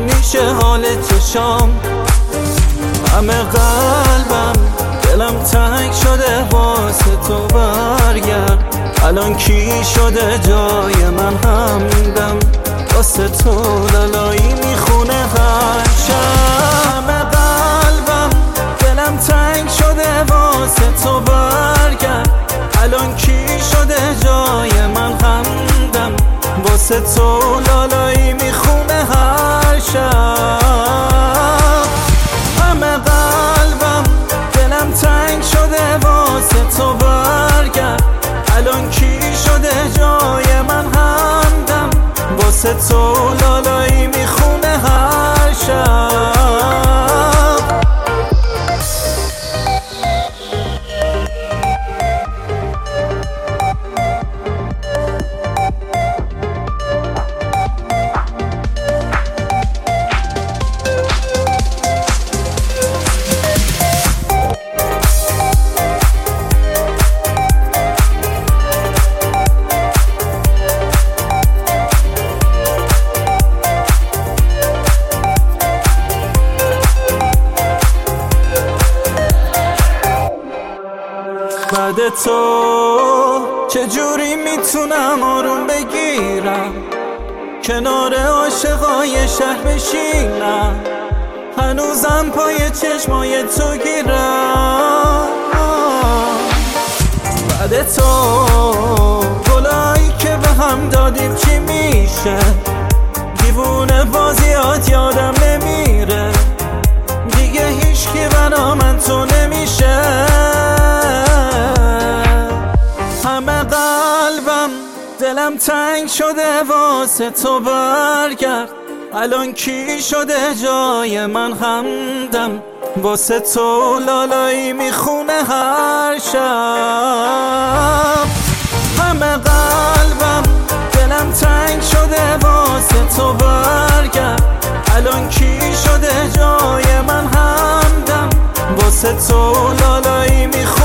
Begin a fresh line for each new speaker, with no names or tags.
نیشه حال چشام، همه قلبم دلم تنگ شده واسه تو برگرد. الان کی شده جای من همدم، واسه تو لالایی میخونه هر شب. همه قلبم دلم تنگ شده واسه تو برگرد. الان کی شده جای من همدم، واسه تو لالایی میخونه هر شب. همه قلبم دلم تنگ شده واسه تو برگرد. الان کی شده جای من همدم، واسه تو لالایی میخونه هر شب. بعد تو چجوری میتونم آروم بگیرم، کنار عاشقای شهر بشینم، هنوزم پای چشمای تو گیرم. بعد تو گلایی که به هم دادیم چی میشه، دیوونه بازیات یادم نمیره، دیگه هیچکی بنا من تو نمیشه. همه قلبم دلم تنگ شده واسه تو برگرد. الان کی شده جای من همدم، واسه تو لالایی میخونه هر شب. همه قلبم دلم تنگ شده واسه تو برگرد. الان کی شده جای من همدم، واسه تو لالایی میخونه